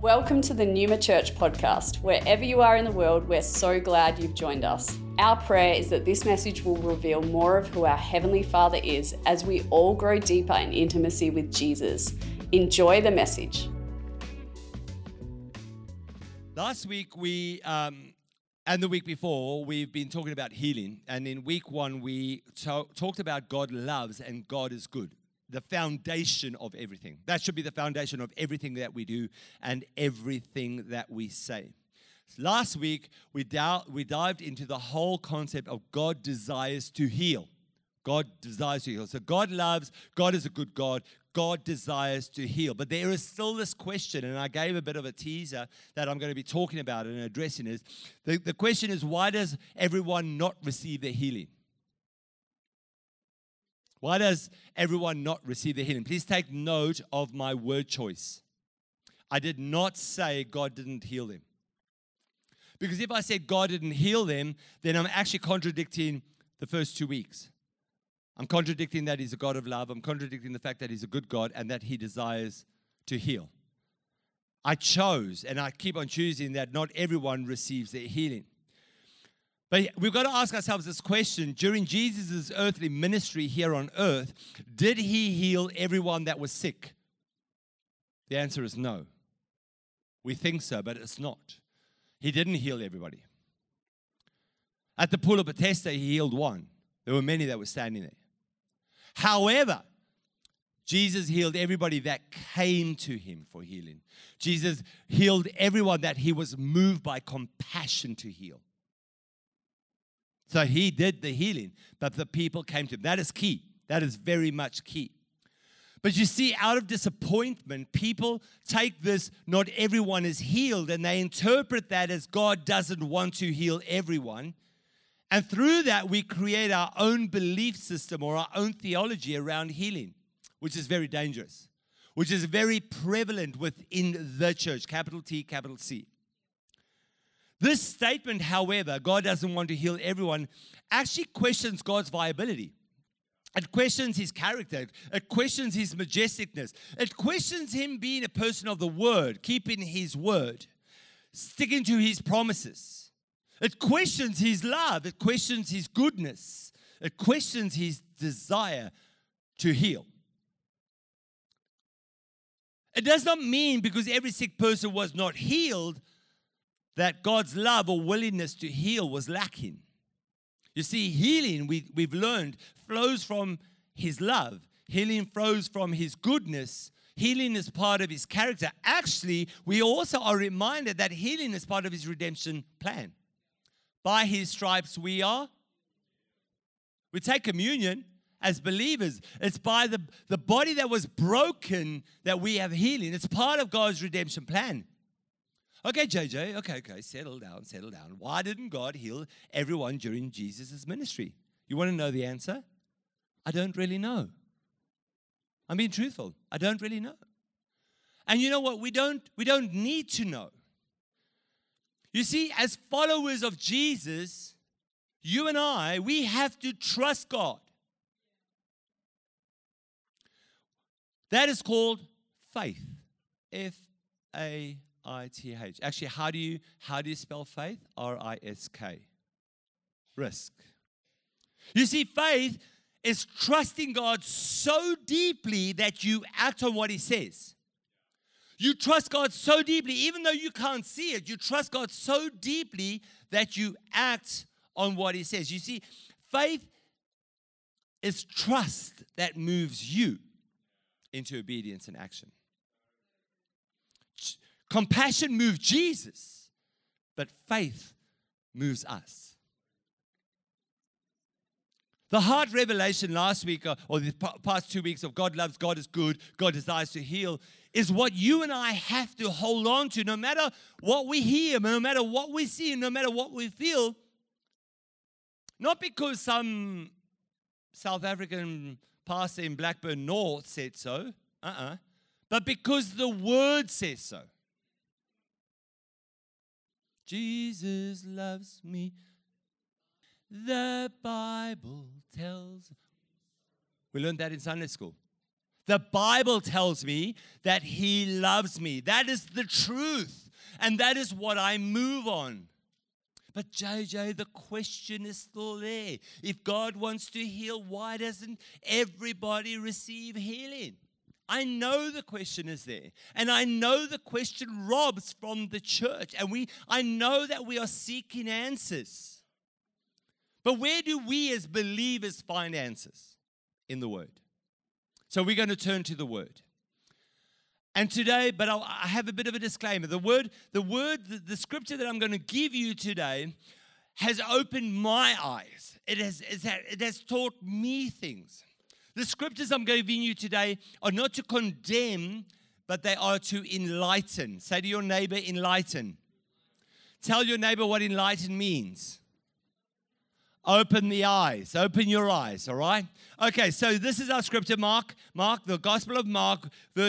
Welcome to the Numa Church podcast. Wherever you are in the world, we're so glad you've joined us. Our prayer is that this message will reveal more of who our Heavenly Father is as we all grow deeper in intimacy with Jesus. Enjoy the message. Last week and the week before, we've been talking about healing. And in week one, we talked about God loves and God is good. The foundation of everything. That should be the foundation of everything that we do and everything that we say. Last week, we dived into the whole concept of God desires to heal. God desires to heal. So God loves, God is a good God, God desires to heal. But there is still this question, and I gave a bit of a teaser that I'm going to be talking about and addressing is, the question is, why does everyone not receive their healing? Why does everyone not receive their healing? Please take note of my word choice. I did not say God didn't heal them. Because if I said God didn't heal them, then I'm actually contradicting the first 2 weeks. I'm contradicting that He's a God of love. I'm contradicting the fact that He's a good God and that He desires to heal. I chose, and I keep on choosing, that not everyone receives their healing. But we've got to ask ourselves this question. During Jesus' earthly ministry here on earth, did He heal everyone that was sick? The answer is no. We think so, but it's not. He didn't heal everybody. At the pool of Bethesda, He healed one. There were many that were standing there. However, Jesus healed everybody that came to Him for healing. Jesus healed everyone that He was moved by compassion to heal. So He did the healing, but the people came to Him. That is key. That is very much key. But you see, out of disappointment, people take this, not everyone is healed, and they interpret that as God doesn't want to heal everyone. And through that, we create our own belief system or our own theology around healing, which is very dangerous, which is very prevalent within the church, capital T, capital C. This statement, however, God doesn't want to heal everyone, actually questions God's viability. It questions His character. It questions His majesticness. It questions Him being a person of the Word, keeping His word, sticking to His promises. It questions His love. It questions His goodness. It questions His desire to heal. It does not mean because every sick person was not healed that God's love or willingness to heal was lacking. You see, healing, we've learned, flows from His love. Healing flows from His goodness. Healing is part of His character. Actually, we also are reminded that healing is part of His redemption plan. By His stripes we take communion as believers. It's by the body that was broken that we have healing. It's part of God's redemption plan. Okay, JJ, okay, settle down. Why didn't God heal everyone during Jesus' ministry? You want to know the answer? I don't really know. I'm being truthful. I don't really know. And you know what? We don't need to know. You see, as followers of Jesus, you and I, we have to trust God. That is called faith. F-A-I-T-H. Actually, how do you spell faith? R-I-S-K. Risk. You see, faith is trusting God so deeply that you act on what He says. You trust God so deeply, even though you can't see it, you trust God so deeply that you act on what He says. You see, faith is trust that moves you into obedience and action. Compassion moved Jesus, but faith moves us. The heart revelation last week or the past 2 weeks of God loves, God is good, God desires to heal is what you and I have to hold on to no matter what we hear, no matter what we see, no matter what we feel. Not because some South African pastor in Blackburn North said so, but because the Word says so. Jesus loves me. The Bible tells. We learned that in Sunday school. The Bible tells me that He loves me. That is the truth. And that is what I move on. But JJ, the question is still there. If God wants to heal, why doesn't everybody receive healing? I know the question is there. And I know the question robs from the church. And I know that we are seeking answers. But where do we as believers find answers? In the Word. So we're going to turn to the Word. And today, but I have a bit of a disclaimer. The scripture that I'm going to give you today has opened my eyes. It has taught me things. The scriptures I'm giving you today are not to condemn, but they are to enlighten. Say to your neighbor, enlighten. Tell your neighbor what enlighten means. Open the eyes. Open your eyes, all right? Okay, so this is our scripture, Mark, the Gospel of Mark,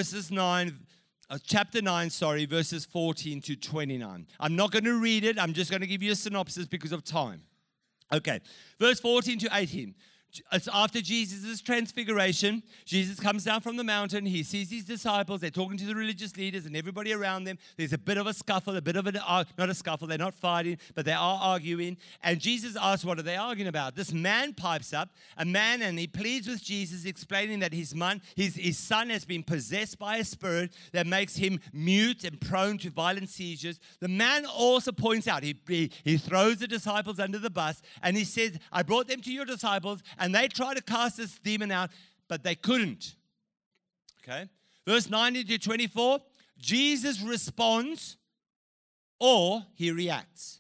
chapter 9, verses 14 to 29. I'm not going to read it. I'm just going to give you a synopsis because of time. Okay, verse 14 to 18. It's after Jesus' transfiguration. Jesus comes down from the mountain. He sees his disciples. They're talking to the religious leaders and everybody around them. There's a bit of a scuffle, not a scuffle. They're not fighting, but they are arguing. And Jesus asks, what are they arguing about? This man pipes up, and he pleads with Jesus, explaining that his son has been possessed by a spirit that makes him mute and prone to violent seizures. The man also points out, he throws the disciples under the bus, and he says, I brought them to your disciples, and they tried to cast this demon out, but they couldn't. Okay? Verse 19 to 24, Jesus responds or he reacts.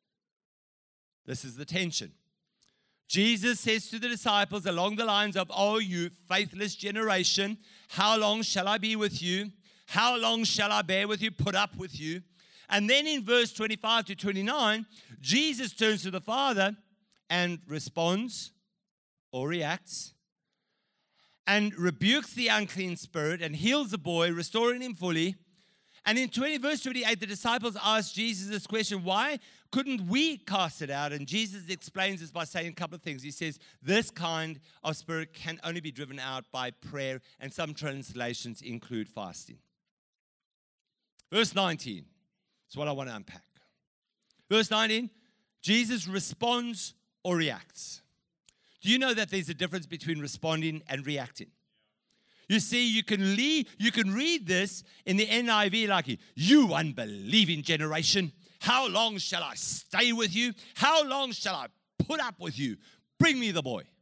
This is the tension. Jesus says to the disciples along the lines of, oh, you faithless generation, how long shall I be with you? How long shall I bear with you, put up with you? And then in verse 25 to 29, Jesus turns to the Father and responds or reacts, and rebukes the unclean spirit and heals the boy, restoring him fully. And in verse 28, the disciples ask Jesus this question, why couldn't we cast it out? And Jesus explains this by saying a couple of things. He says, this kind of spirit can only be driven out by prayer, and some translations include fasting. Verse 19 is what I want to unpack. Verse 19, Jesus responds or reacts. Do you know that there's a difference between responding and reacting? You see, you can read this in the NIV like, you unbelieving generation, how long shall I stay with you? How long shall I put up with you? Bring me the boy.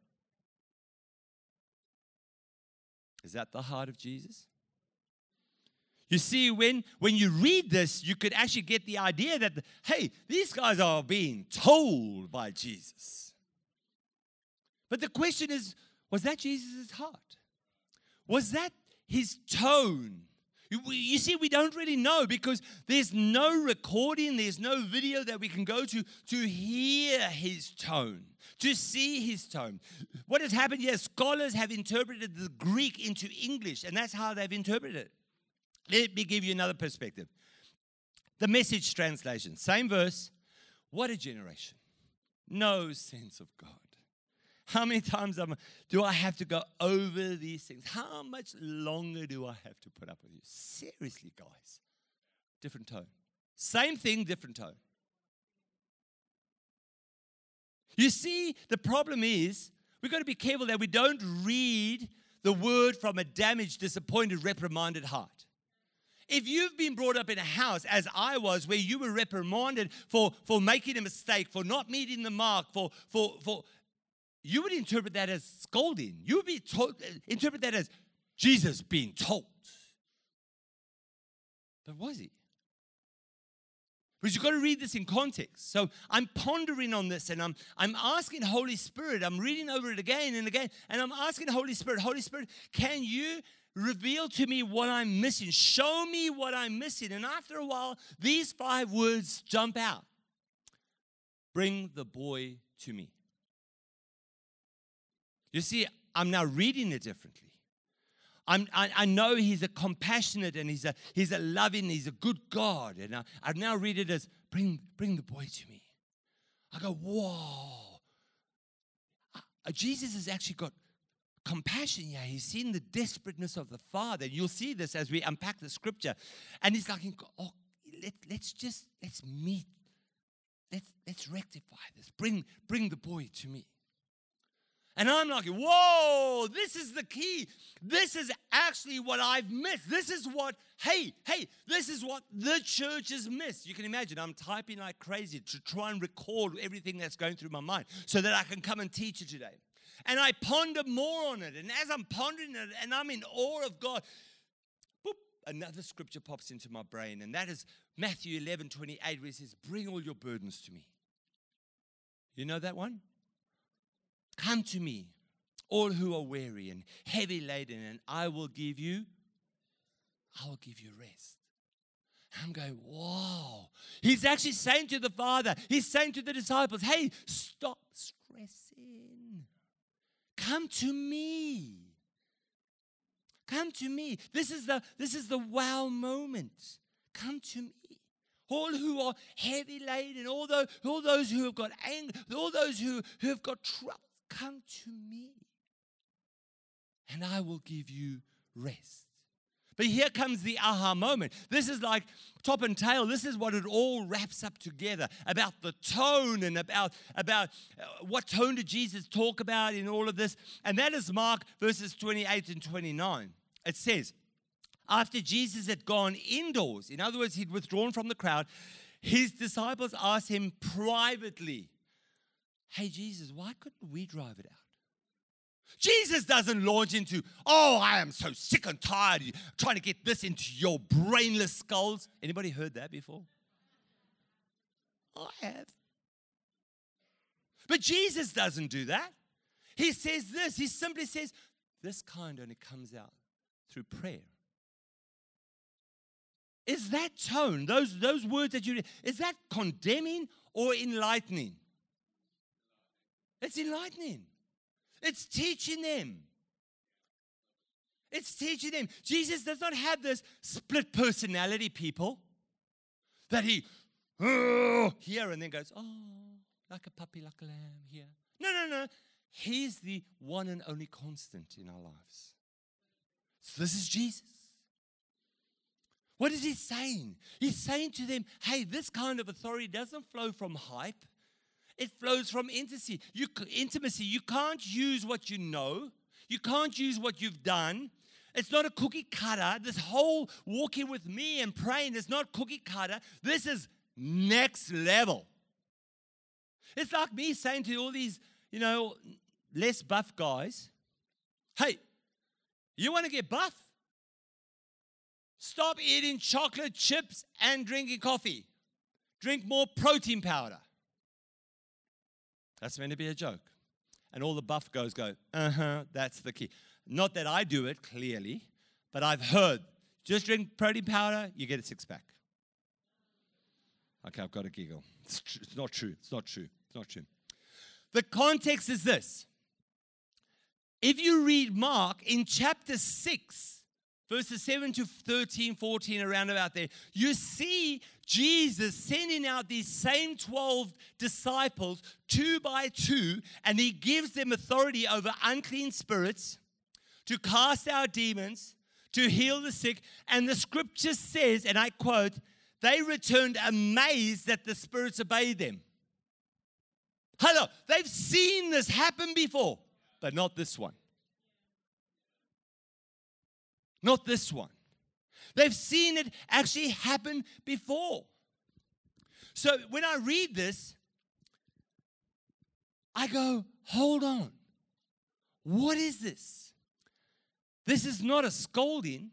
Is that the heart of Jesus? You see, when you read this, you could actually get the idea that, hey, these guys are being told by Jesus. But the question is, was that Jesus' heart? Was that his tone? You see, we don't really know because there's no recording, there's no video that we can go to hear his tone, to see his tone. What has happened here, scholars have interpreted the Greek into English, and that's how they've interpreted it. Let me give you another perspective. The Message translation, same verse. What a generation. No sense of God. How many times do I have to go over these things? How much longer do I have to put up with you? Seriously, guys. Different tone. Same thing, different tone. You see, the problem is we've got to be careful that we don't read the word from a damaged, disappointed, reprimanded heart. If you've been brought up in a house, as I was, where you were reprimanded for making a mistake, for not meeting the mark, you would interpret that as scolding. You would interpret that as Jesus being told. But was he? Because you've got to read this in context. So I'm pondering on this, and I'm asking Holy Spirit, I'm reading over it again and again, and I'm asking Holy Spirit, can you reveal to me what I'm missing? Show me what I'm missing. And after a while, these 5 words jump out. Bring the boy to me. You see, I'm now reading it differently. I know he's a compassionate and he's a loving, he's a good God. And I now read it as, bring the boy to me. I go, whoa. Jesus has actually got compassion here. He's seen the desperateness of the Father. You'll see this as we unpack the scripture. And he's like, oh, let's meet. Let's rectify this. Bring the boy to me. And I'm like, whoa, this is the key. This is actually what I've missed. This is what, this is what the church has missed. You can imagine I'm typing like crazy to try and record everything that's going through my mind so that I can come and teach it today. And I ponder more on it. And as I'm pondering it and I'm in awe of God, boop, another scripture pops into my brain. And that is Matthew 11:28, where he says, bring all your burdens to me. You know that one? Come to me, all who are weary and heavy laden, and I will give you rest. I'm going, wow. He's actually saying to the Father, he's saying to the disciples, hey, stop stressing. Come to me. Come to me. This is the wow moment. Come to me. All who are heavy laden, all those who have got anger, all those who have got trouble. Come to me, and I will give you rest. But here comes the aha moment. This is like top and tail. This is what it all wraps up together about the tone and about what tone did Jesus talk about in all of this. And that is Mark verses 28 and 29. It says, after Jesus had gone indoors, in other words, he'd withdrawn from the crowd, his disciples asked him privately, hey, Jesus, why couldn't we drive it out? Jesus doesn't launch into, oh, I am so sick and tired trying to get this into your brainless skulls. Anybody heard that before? I have. But Jesus doesn't do that. He says this. He simply says, this kind only comes out through prayer. Is that tone, those words that you read, is that condemning or enlightening? It's enlightening. It's teaching them. It's teaching them. Jesus does not have this split personality people that he here and then goes, oh, like a puppy, like a lamb here. No. He's the one and only constant in our lives. So this is Jesus. What is he saying? He's saying to them, hey, this kind of authority doesn't flow from hype. It flows from intimacy. You can't use what you know. You can't use what you've done. It's not a cookie cutter. This whole walking with me and praying is not cookie cutter. This is next level. It's like me saying to all these, less buff guys, hey, you want to get buff? Stop eating chocolate chips and drinking coffee. Drink more protein powder. That's meant to be a joke. And all the buff guys go, that's the key. Not that I do it, clearly, but I've heard, just drink protein powder, you get a six-pack. Okay, I've got to giggle. It's not true. It's not true. It's not true. The context is this. If you read Mark in chapter 6, verses 7 to 13, 14, around about there, you see Jesus sending out these same 12 disciples 2 by 2, and he gives them authority over unclean spirits, to cast out demons, to heal the sick. And the scripture says, and I quote, they returned amazed that the spirits obeyed them. Hello, they've seen this happen before, but not this one. Not this one. They've seen it actually happen before. So when I read this, I go, hold on. What is this? This is not a scolding.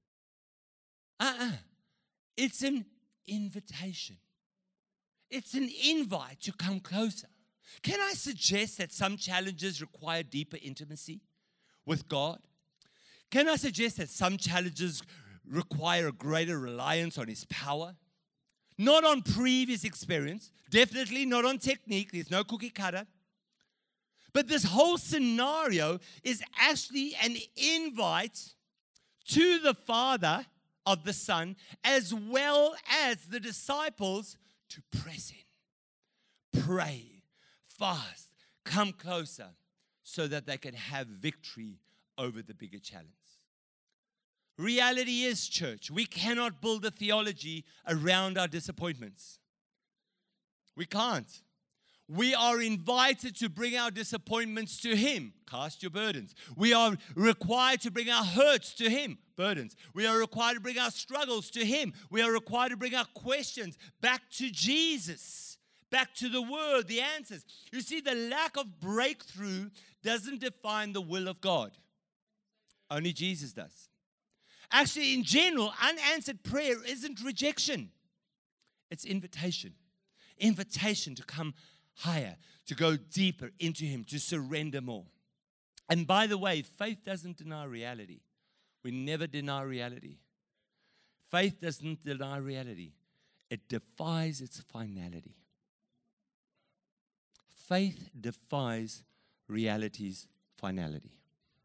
It's an invitation. It's an invite to come closer. Can I suggest that some challenges require deeper intimacy with God? Can I suggest that some challenges require a greater reliance on His power? Not on previous experience, definitely not on technique, there's no cookie cutter. But this whole scenario is actually an invite to the Father of the Son, as well as the disciples, to press in, pray, fast, come closer, so that they can have victory over the bigger challenge. Reality is, church, we cannot build a theology around our disappointments. We can't. We are invited to bring our disappointments to Him. Cast your burdens. We are required to bring our hurts to Him. Burdens. We are required to bring our struggles to Him. We are required to bring our questions back to Jesus, back to the Word, the answers. You see, the lack of breakthrough doesn't define the will of God. Only Jesus does. Actually, in general, unanswered prayer isn't rejection. It's invitation. Invitation to come higher, to go deeper into Him, to surrender more. And by the way, faith doesn't deny reality. We never deny reality. Faith doesn't deny reality. It defies its finality. Faith defies reality's finality.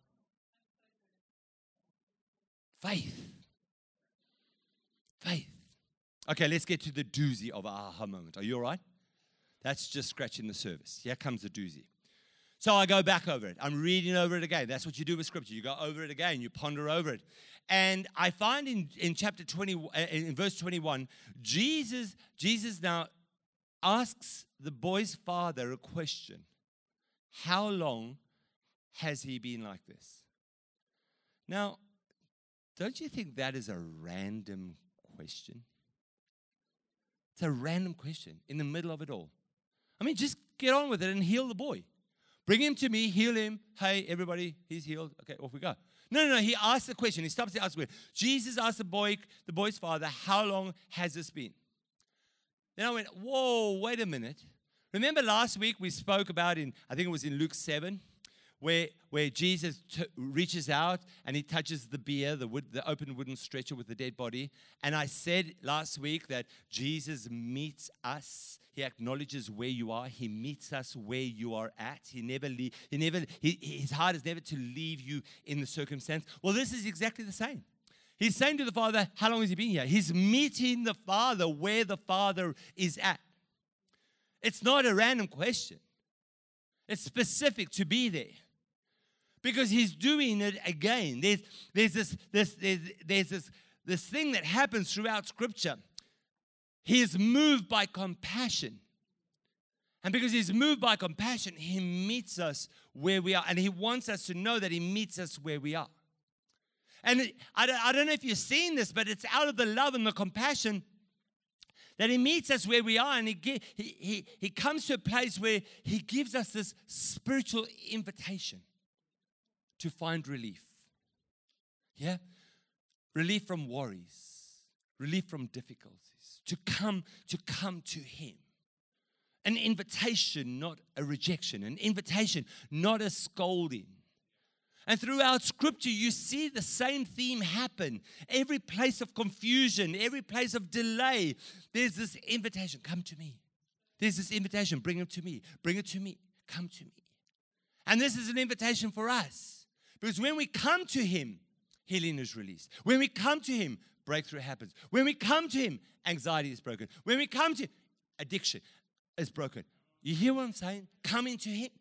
Faith. Faith. Okay, let's get to the doozy of our aha moment. Are you all right? That's just scratching the surface. Here comes the doozy. So I go back over it. I'm reading over it again. That's what you do with Scripture. You go over it again. You ponder over it. And I find in chapter 20, in verse 21, Jesus now asks the boy's father a question. How long has he been like this? Now, don't you think that is a random question? It's a random question in the middle of it all. I mean, just get on with it and heal the boy. Bring him to me, heal him. Hey, everybody, he's healed. Okay, off we go. No. He asks the question. He stops to ask the question. Jesus asked the boy's father, how long has this been? Then I went, whoa, wait a minute. Remember last week we spoke about I think it was in Luke 7, where Jesus reaches out and He touches the bier, the open wooden stretcher with the dead body. And I said last week that Jesus meets us. He acknowledges where you are. He meets us where you are at. His heart is never to leave you in the circumstance. Well, this is exactly the same. He's saying to the Father, how long has He been here? He's meeting the Father where the Father is at. It's not a random question. It's specific to be there. Because He's doing it again. There's this thing that happens throughout Scripture. He is moved by compassion. And because He's moved by compassion, He meets us where we are. And He wants us to know that He meets us where we are. And I don't know if you've seen this, but it's out of the love and the compassion that He meets us where we are. And He comes to a place where He gives us this spiritual invitation to find relief. Yeah? Relief from worries. Relief from difficulties. To come to Him. An invitation, not a rejection. An invitation, not a scolding. And throughout Scripture, you see the same theme happen. Every place of confusion, every place of delay, there's this invitation, come to me. There's this invitation, bring it to me. Bring it to me. Come to me. And this is an invitation for us. Because when we come to Him, healing is released. When we come to Him, breakthrough happens. When we come to Him, anxiety is broken. When we come to Him, addiction is broken. You hear what I'm saying? Come into Him.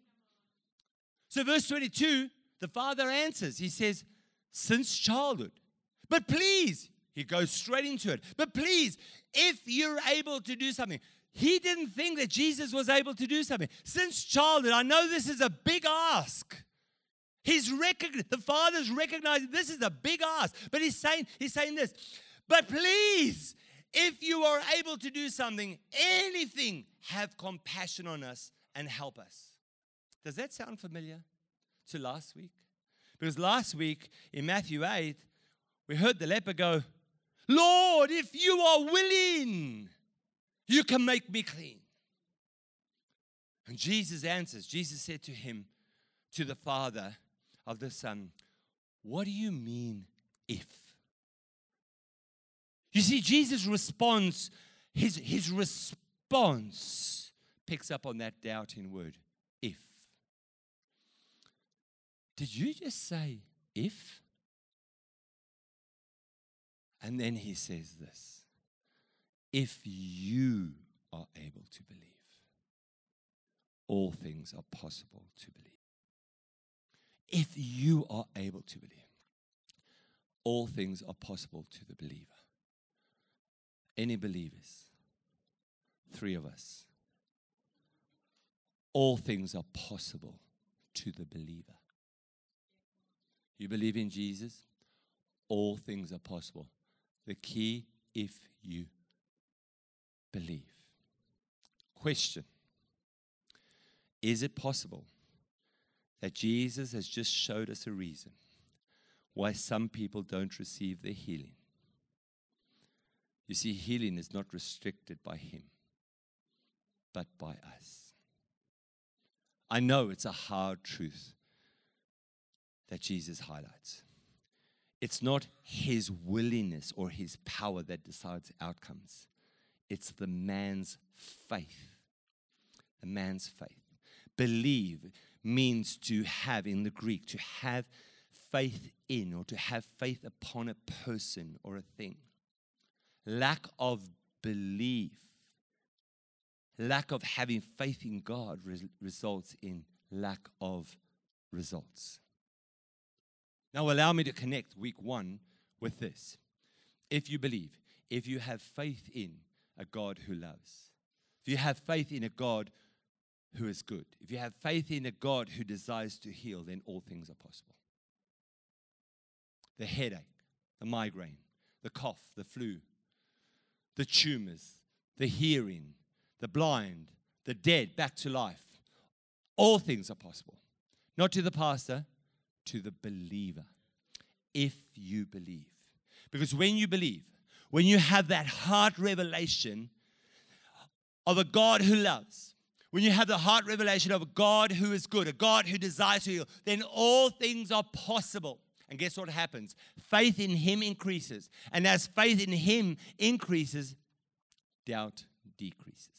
So verse 22, the Father answers. He says, since childhood. But please, He goes straight into it. But please, if you're able to do something. He didn't think that Jesus was able to do something. Since childhood, I know this is a big ask. The Father's recognizing this is a big ask. But He's saying this. But please, if you are able to do something, anything, have compassion on us and help us. Does that sound familiar to last week? Because last week in Matthew 8, we heard the leper go, Lord, if you are willing, you can make me clean. And Jesus answers. Jesus said to him, to the father of the son, what do you mean if? You see, Jesus responds, his response picks up on that doubting word, if. Did you just say if? And then he says this, if you are able to believe, all things are possible to believe. If you are able to believe, all things are possible to the believer. Any believers? 3 of us. All things are possible to the believer. You believe in Jesus? All things are possible. The key, if you believe. Question. Is it possible that Jesus has just showed us a reason why some people don't receive their healing? You see, healing is not restricted by Him, but by us. I know it's a hard truth that Jesus highlights. It's not His willingness or His power that decides outcomes. It's the man's faith. The man's faith. Believe means to have, in the Greek, to have faith in or to have faith upon a person or a thing. Lack of belief, lack of having faith in God results in lack of results. Now allow me to connect week 1 with this. If you believe, if you have faith in a God who loves, if you have faith in a God who is good, if you have faith in a God who desires to heal, then all things are possible. The headache, the migraine, the cough, the flu, the tumors, the hearing, the blind, the dead back to life. All things are possible. Not to the pastor, to the believer. If you believe. Because when you believe, when you have that heart revelation of a God who loves, when you have the heart revelation of a God who is good, a God who desires to heal, then all things are possible. And guess what happens? Faith in Him increases. And as faith in Him increases, doubt decreases.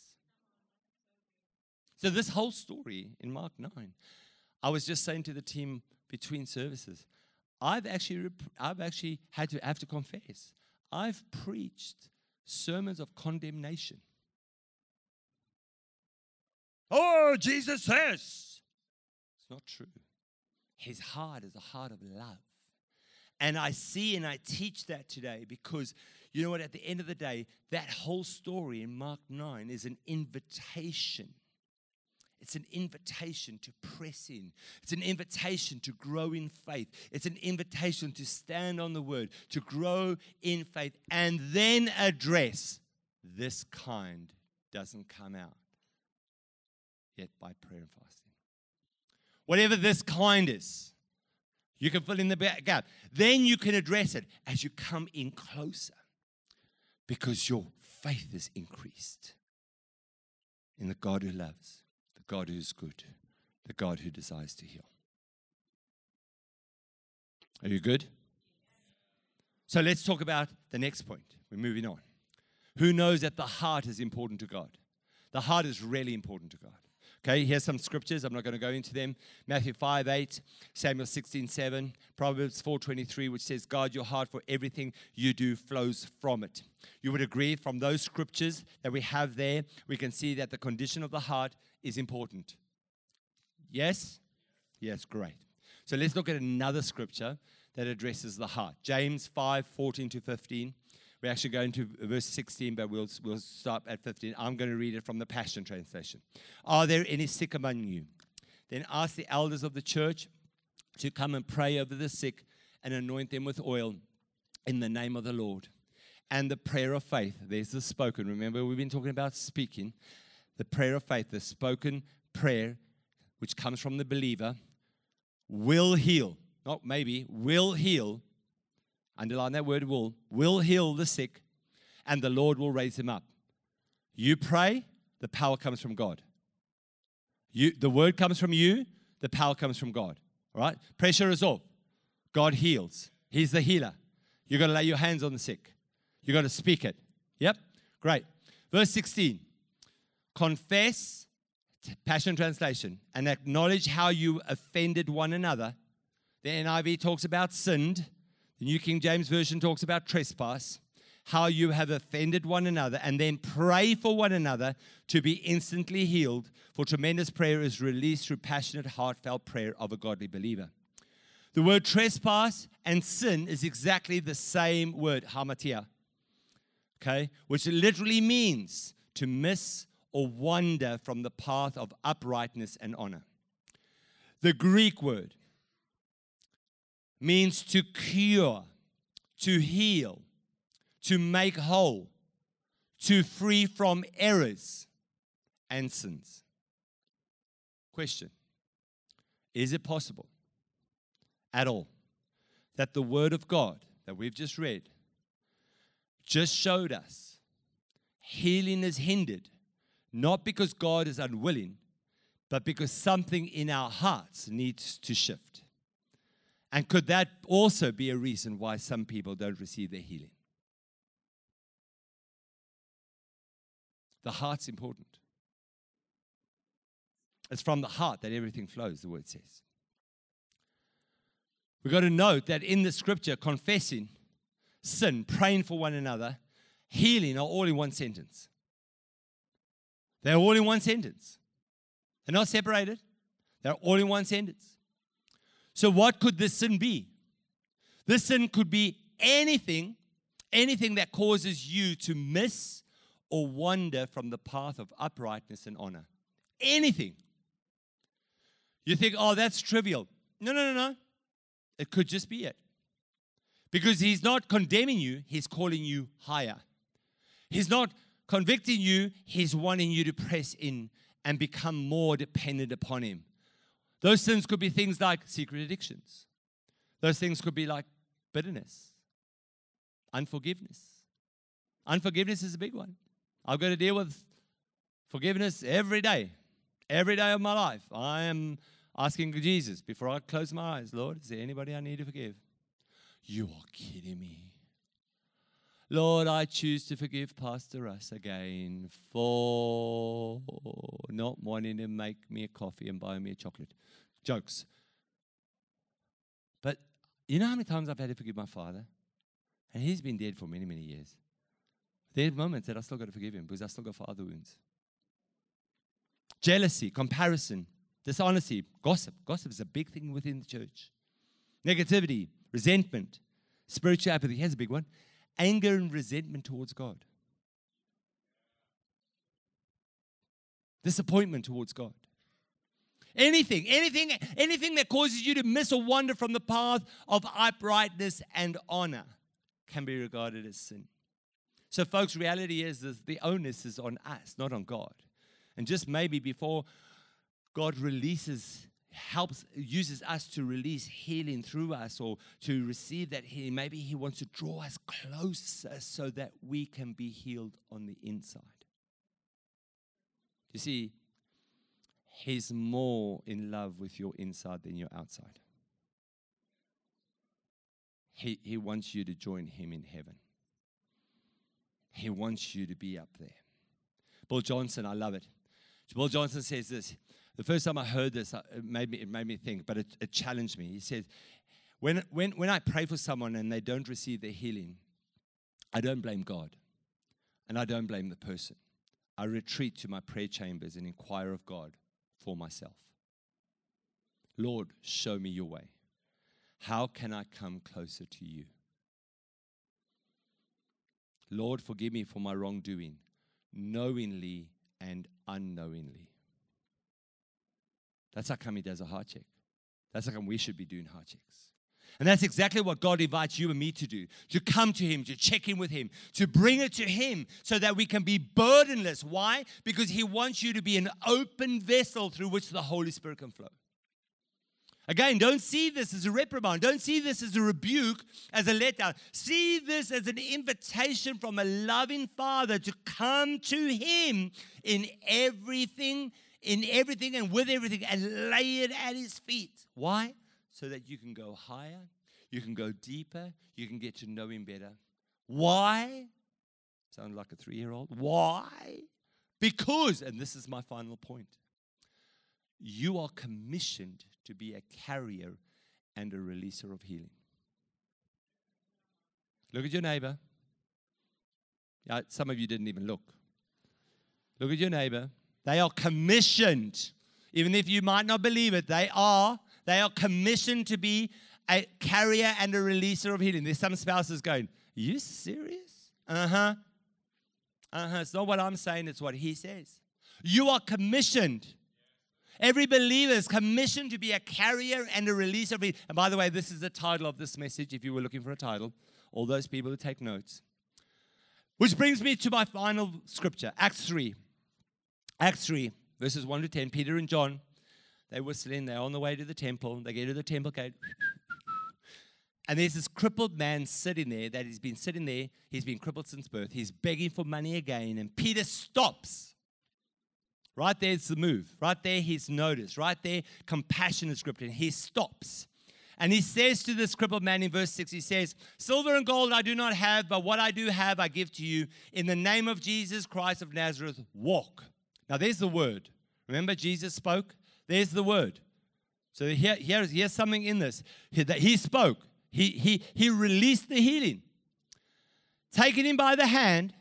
So this whole story in Mark 9, I was just saying to the team between services, I've actually have to confess, I've preached sermons of condemnation. Oh, Jesus says. It's not true. His heart is a heart of love. And I see and I teach that today because, you know what, at the end of the day, that whole story in Mark 9 is an invitation. It's an invitation to press in. It's an invitation to grow in faith. It's an invitation to stand on the word, to grow in faith, and then address this kind doesn't come out yet by prayer and fasting. Whatever this kind is, you can fill in the gap. Then you can address it as you come in closer because your faith is increased in the God who loves, the God who is good, the God who desires to heal. Are you good? So let's talk about the next point. We're moving on. Who knows that the heart is important to God? The heart is really important to God. Okay, here's some scriptures. I'm not going to go into them. Matthew 5:8, Samuel 16:7, Proverbs 4:23, which says, guard your heart, for everything you do flows from it. You would agree from those scriptures that we have there, we can see that the condition of the heart is important. Yes? Yes, great. So let's look at another scripture that addresses the heart. James 5:14-15. We're actually going to verse 16, but we'll stop at 15. I'm going to read it from the Passion Translation. Are there any sick among you? Then ask the elders of the church to come and pray over the sick and anoint them with oil in the name of the Lord. And the prayer of faith, there's the spoken. Remember, we've been talking about speaking. The prayer of faith, the spoken prayer, which comes from the believer, will heal. Not maybe, will heal. Underline that word will heal the sick, and the Lord will raise him up. You pray, the power comes from God. The word comes from you, the power comes from God. All right? Pressure is off. God heals. He's the healer. You've got to lay your hands on the sick. You've got to speak it. Yep? Great. Verse 16. Confess, Passion Translation, and acknowledge how you offended one another. The NIV talks about sinned. The New King James Version talks about trespass, how you have offended one another, and then pray for one another to be instantly healed, for tremendous prayer is released through passionate, heartfelt prayer of a godly believer. The word trespass and sin is exactly the same word, hamatia, okay, which literally means to miss or wander from the path of uprightness and honor. The Greek word means to cure, to heal, to make whole, to free from errors and sins. Question: is it possible at all that the Word of God that we've just read just showed us healing is hindered, not because God is unwilling, but because something in our hearts needs to shift? And could that also be a reason why some people don't receive their healing? The heart's important. It's from the heart that everything flows, the word says. We've got to note that in the scripture, confessing, sin, praying for one another, healing are all in one sentence. They're all in one sentence. They're not separated. They're all in one sentence. So what could this sin be? This sin could be anything that causes you to miss or wander from the path of uprightness and honor. Anything. You think, oh, that's trivial. No. It could just be it. Because he's not condemning you, he's calling you higher. He's not convicting you, he's wanting you to press in and become more dependent upon him. Those sins could be things like secret addictions. Those things could be like bitterness, unforgiveness. Unforgiveness is a big one. I've got to deal with forgiveness every day of my life. I am asking Jesus before I close my eyes, Lord, is there anybody I need to forgive? You are kidding me. Lord, I choose to forgive Pastor Russ again for not wanting to make me a coffee and buy me a chocolate. Jokes. But you know how many times I've had to forgive my father? And he's been dead for many, many years. There are moments that I still got to forgive him because I still got father wounds. Jealousy, comparison, dishonesty, gossip. Gossip is a big thing within the church. Negativity, resentment, spiritual apathy. Here's a big one. Anger and resentment towards God. Disappointment towards God. Anything that causes you to miss or wander from the path of uprightness and honor can be regarded as sin. So, folks, reality is that the onus is on us, not on God. And just maybe before God uses us to release healing through us or to receive that healing, maybe he wants to draw us closer so that we can be healed on the inside. You see, he's more in love with your inside than your outside. He wants you to join him in heaven. He wants you to be up there. Bill Johnson, I love it. Bill Johnson says this. The first time I heard this, it made me think, but it challenged me. He said, when I pray for someone and they don't receive their healing, I don't blame God, and I don't blame the person. I retreat to my prayer chambers and inquire of God for myself. Lord, show me your way. How can I come closer to you? Lord, forgive me for my wrongdoing, knowingly and unknowingly. That's how come he does a heart check. That's how come we should be doing heart checks. And that's exactly what God invites you and me to do, to come to him, to check in with him, to bring it to him so that we can be burdenless. Why? Because he wants you to be an open vessel through which the Holy Spirit can flow. Again, don't see this as a reprimand. Don't see this as a rebuke, as a letdown. See this as an invitation from a loving Father to come to him in everything and with everything and lay it at his feet. Why? So that you can go higher, you can go deeper, you can get to know him better. Why? Sound like a 3-year-old. Why? Because, and this is my final point, you are commissioned to be a carrier and a releaser of healing. Look at your neighbor. Yeah, some of you didn't even look. Look at your neighbor. They are commissioned. Even if you might not believe it, they are commissioned to be a carrier and a releaser of healing. There's some spouses going, are you serious? It's not what I'm saying, it's what he says. You are commissioned. Every believer is commissioned to be a carrier and a releaser of healing. And by the way, this is the title of this message, if you were looking for a title. All those people who take notes. Which brings me to my final scripture, Acts 3. Acts 3, verses 1 to 10. Peter and John, they're whistling. They're on the way to the temple. They get to the temple gate. And there's this crippled man sitting there that has been sitting there. He's been crippled since birth. He's begging for money again. And Peter stops. Right there's the move. Right there, he's noticed. Right there, compassion is gripped. And he stops. And he says to this crippled man in verse 6, he says, silver and gold I do not have, but what I do have I give to you. In the name of Jesus Christ of Nazareth, walk. Now there's the word. Remember Jesus spoke? There's the word. So here's something in this. That he spoke. He released the healing. Taking him by the hand,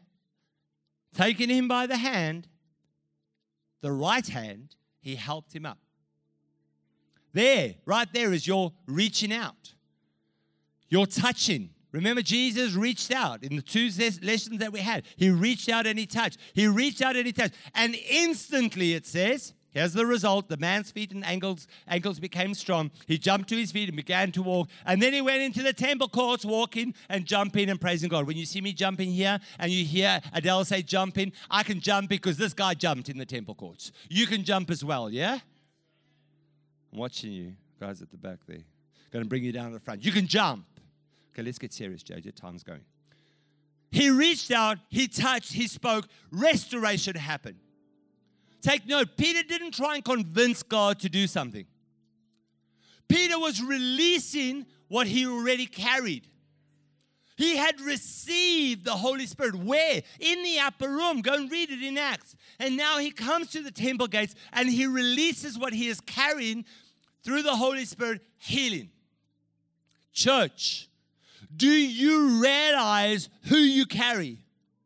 the right hand, he helped him up. There, right there is your reaching out. Your touching. Remember, Jesus reached out in the two lessons that we had. He reached out and he touched. He reached out and he touched. And instantly, it says, here's the result. The man's feet and ankles became strong. He jumped to his feet and began to walk. And then he went into the temple courts walking and jumping and praising God. When you see me jumping here and you hear Adele say jumping, I can jump because this guy jumped in the temple courts. You can jump as well, yeah? I'm watching you guys at the back there. Going to bring you down to the front. You can jump. Okay, let's get serious, JJ. Time's going. He reached out, he touched, he spoke. Restoration happened. Take note, Peter didn't try and convince God to do something. Peter was releasing what he already carried. He had received the Holy Spirit. Where? In the upper room. Go and read it in Acts. And now he comes to the temple gates and he releases what he is carrying through the Holy Spirit, healing. Church, do you realize who you carry?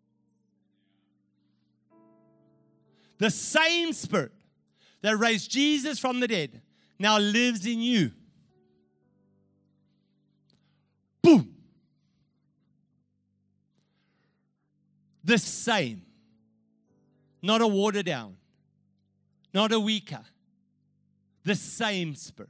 The same Spirit that raised Jesus from the dead now lives in you. Boom. The same. Not a watered down. Not a weaker. The same Spirit.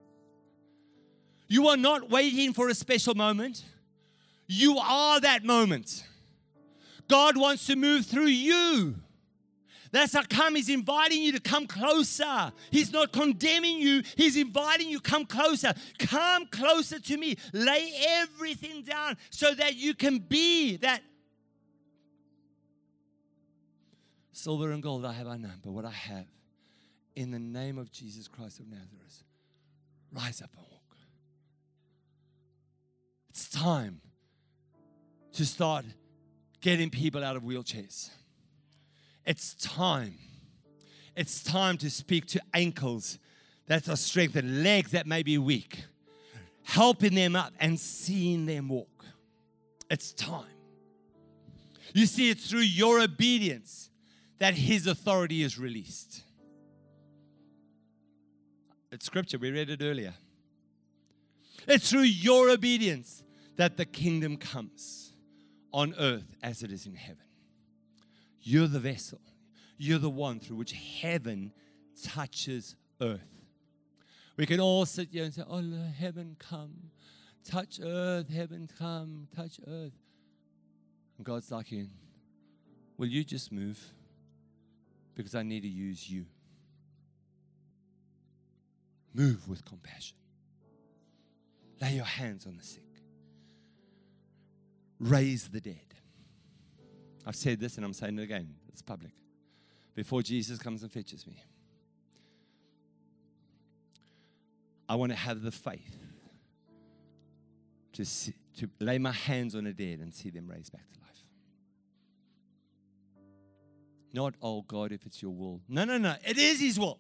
You are not waiting for a special moment. You are that moment. God wants to move through you. That's how come He's inviting you to come closer. He's not condemning you. He's inviting you, come closer. Come closer to me. Lay everything down so that you can be that. Silver and gold I have I none, but what I have, in the name of Jesus Christ of Nazareth, rise up and walk. It's time to start getting people out of wheelchairs. It's time. It's time to speak to ankles that are strengthened, legs that may be weak, helping them up and seeing them walk. It's time. You see, it's through your obedience that His authority is released. It's scripture. We read it earlier. It's through your obedience that the kingdom comes on earth as it is in heaven. You're the vessel. You're the one through which heaven touches earth. We can all sit here and say, oh, heaven come. Touch earth, heaven come, touch earth. And God's like, will you just move? Because I need to use you. Move with compassion. Lay your hands on the sick. Raise the dead. I've said this and I'm saying it again. It's public. Before Jesus comes and fetches me, I want to have the faith to lay my hands on the dead and see them raised back to life. Not, oh God, if it's your will. No. It is His will.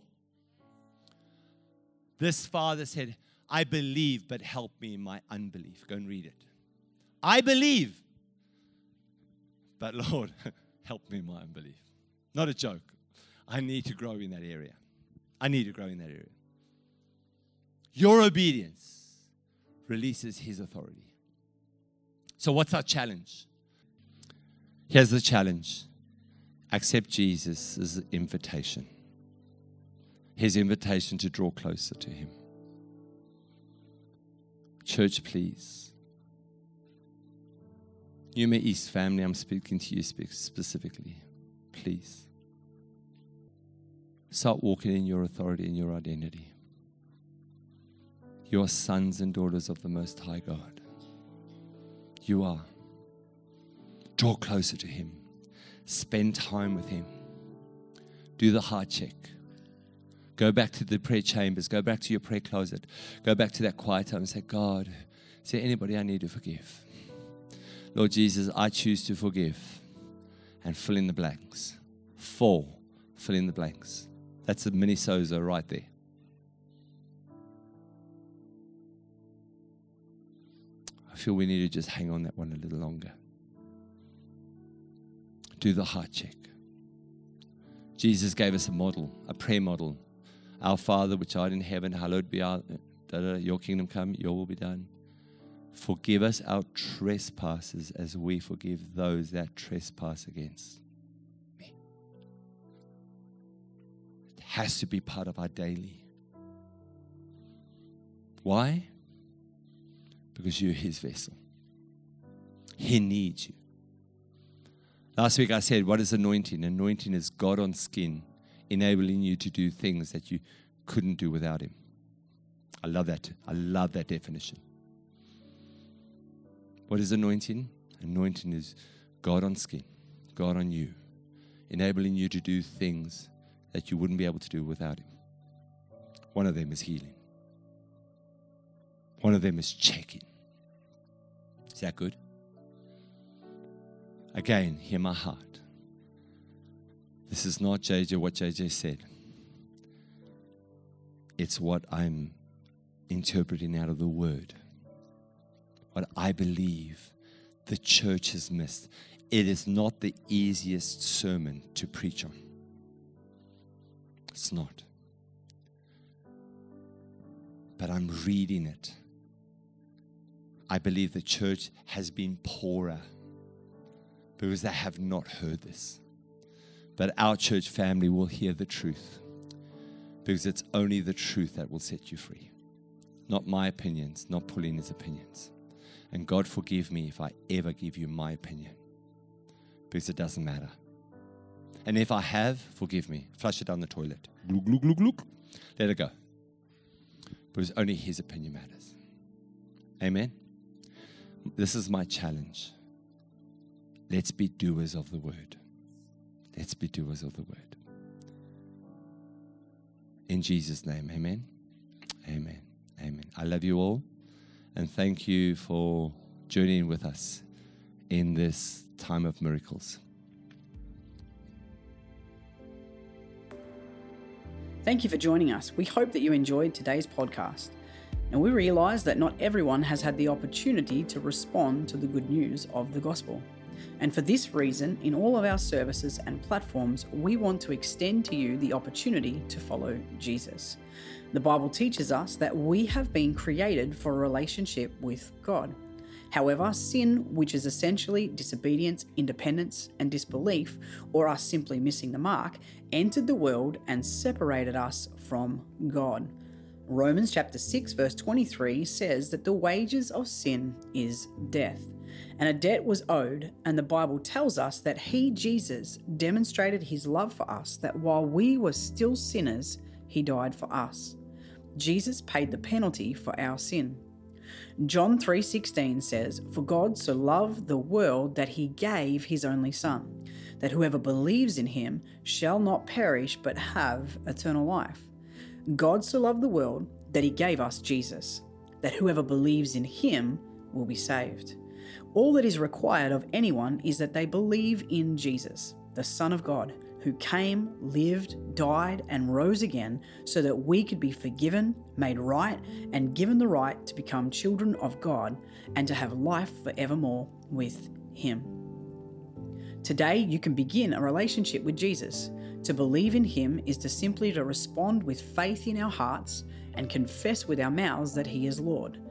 This father said, I believe, but help me in my unbelief. Go and read it. I believe, but Lord, help me in my unbelief. Not a joke. I need to grow in that area. Your obedience releases his authority. So what's our challenge? Here's the challenge. Accept Jesus' invitation. His invitation to draw closer to him. Church, please. Yuma East family, I'm speaking to you specifically. Please. Start walking in your authority and your identity. You are sons and daughters of the Most High God. You are. Draw closer to him. Spend time with him. Do the heart check. Go back to the prayer chambers. Go back to your prayer closet. Go back to that quiet time and say, God, is there anybody I need to forgive? Lord Jesus, I choose to forgive. And fill in the blanks. Fill in the blanks. That's a mini sozo right there. I feel we need to just hang on that one a little longer. Do the heart check. Jesus gave us a model, a prayer model. Our Father, which art in heaven, hallowed be your kingdom come, your will be done. Forgive us our trespasses as we forgive those that trespass against me. It has to be part of our daily. Why? Because you're his vessel. He needs you. Last week I said, what is anointing? Anointing is God on skin, enabling you to do things that you couldn't do without him. I love that. I love that definition. What is anointing? Anointing is God on skin, God on you, enabling you to do things that you wouldn't be able to do without him. One of them is healing. One of them is checking. Is that good? Again, hear my heart. This is not what JJ said. It's what I'm interpreting out of the word. What I believe the church has missed. It is not the easiest sermon to preach on. It's not. But I'm reading it. I believe the church has been poorer because they have not heard this. But our church family will hear the truth because it's only the truth that will set you free. Not my opinions, not Paulina's opinions. And God forgive me if I ever give you my opinion because it doesn't matter. And if I have, forgive me. Flush it down the toilet. Glug, glug, glug, glug. Let it go. Because only his opinion matters. Amen? This is my challenge. Let's be doers of the word. Let's be doers of the word. In Jesus' name, amen? Amen. Amen. I love you all. And thank you for journeying with us in this time of miracles. Thank you for joining us. We hope that you enjoyed today's podcast. And we realize that not everyone has had the opportunity to respond to the good news of the gospel. And for this reason, in all of our services and platforms, we want to extend to you the opportunity to follow Jesus. The Bible teaches us that we have been created for a relationship with God. However, sin, which is essentially disobedience, independence, and disbelief, or us simply missing the mark, entered the world and separated us from God. Romans chapter 6 verse 23 says that the wages of sin is death. And a debt was owed, and the Bible tells us that he, Jesus, demonstrated his love for us, that while we were still sinners, he died for us. Jesus paid the penalty for our sin. John 3:16 says, "For God so loved the world that he gave his only Son, that whoever believes in him shall not perish but have eternal life." God so loved the world that he gave us Jesus, that whoever believes in him will be saved. All that is required of anyone is that they believe in Jesus, the Son of God, who came, lived, died, and rose again so that we could be forgiven, made right, and given the right to become children of God and to have life forevermore with him. Today, you can begin a relationship with Jesus. To believe in him is to respond with faith in our hearts and confess with our mouths that he is Lord.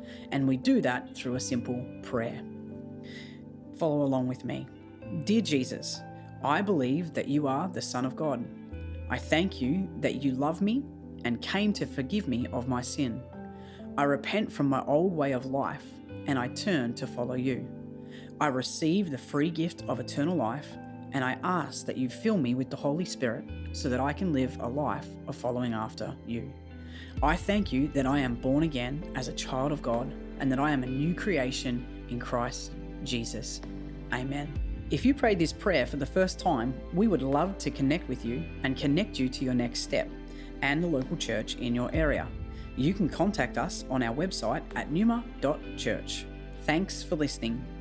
And we do that through a simple prayer. Follow along with me. Dear Jesus, I believe that you are the Son of God. I thank you that you love me and came to forgive me of my sin. I repent from my old way of life and I turn to follow you. I receive the free gift of eternal life and I ask that you fill me with the Holy Spirit so that I can live a life of following after you. I thank you that I am born again as a child of God and that I am a new creation in Christ Jesus. Amen. If you prayed this prayer for the first time, we would love to connect with you and connect you to your next step and the local church in your area. You can contact us on our website at numa.church. Thanks for listening.